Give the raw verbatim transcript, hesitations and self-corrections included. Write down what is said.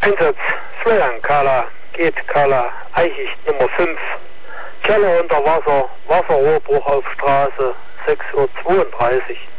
Einsatz Florian Kala, geht Kala, Eichicht Nummer fünf. Keller unter Wasser, Wasserrohrbruch auf Straße, sechs Uhr zweiunddreißig.